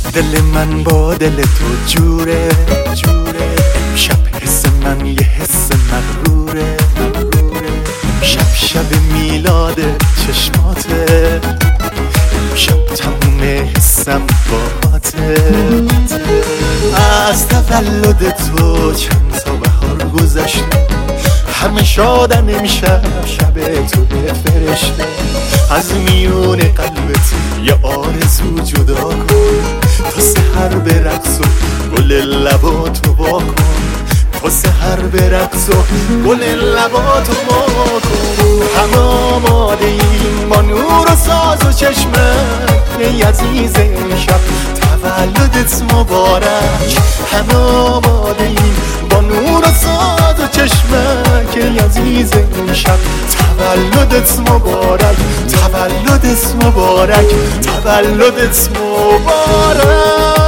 دل من با دل تو جوره امشب حس من یه حس مغروره شب میلاد چشماته امشب تموم حسم باهاته از تولد تو چند تا بهار گذشته همه شادن امشب شب تو فرشته از میون قلبت یه آرزو جدا کن تا سحر به رقص و گل لباتو واکن تا سحر به رقص و گل لباتو واکن همه آماده ایم با نور و ساز و چشمت ای عزیز امشب تولدت مبارک همه آماده ایم با نور و ساز و چشمت ای عزیز امشب تولدت مبارک تولدت مبارک تولدت مبارک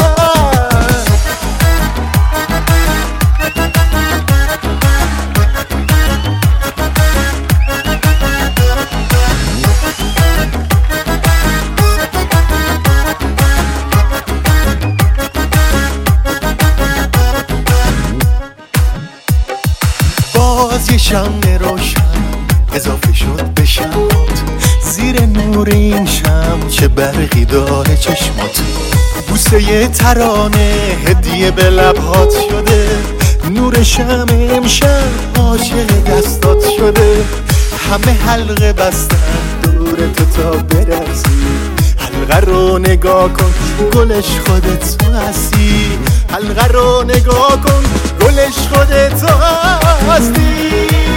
باز یه شمع روشن اضافه شد به شمات زیر نور این شمع چه برقی داره چشمات بوسه یه ترانه هدیه به لبهات شده نور شمع امشب عاشق دستات شده همه حلقه بستن دور تو تا برسی حلقه رو نگاه کن گلش خودت تو هستی حلقه رو نگاه کن گلش خودت تو هستی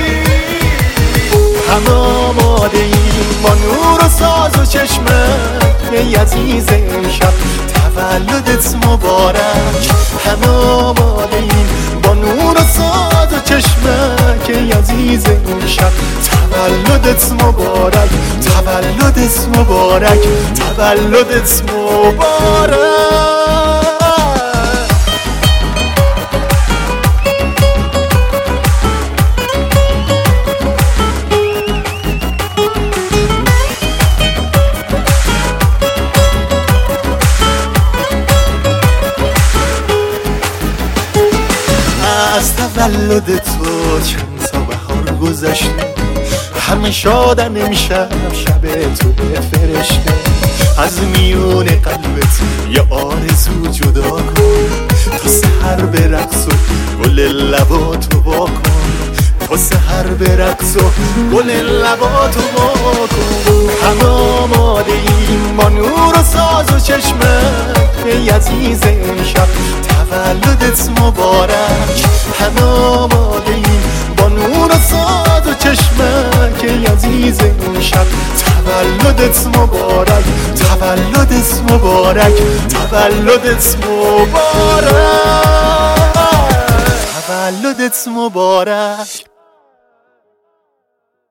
همه آماده ایم با نور و ساز و چشمت ای عزیز امشب تولدت مبارک همه آماده ایم با نور و ساز و چشمت ای عزیز امشب تولدت مبارک تولدت مبارک تولدت مبارک از تولد تو چند تا بهار گذشته همه شادن امشب شب تو فرشته از میون قلبت یه آرزو جدا کن تا سحر به رقص و گل لباتو واکن تا سحر به رقص و گل لباتو واکن همه آماده ایم با نور و ساز و چشمت ای عزیز امشب تولدت مبارک همه آماده ایم با نور و ساز و چشمت ای عزیز امشب تولدت مبارک تولدت مبارک تولدت مبارک تولدت مبارک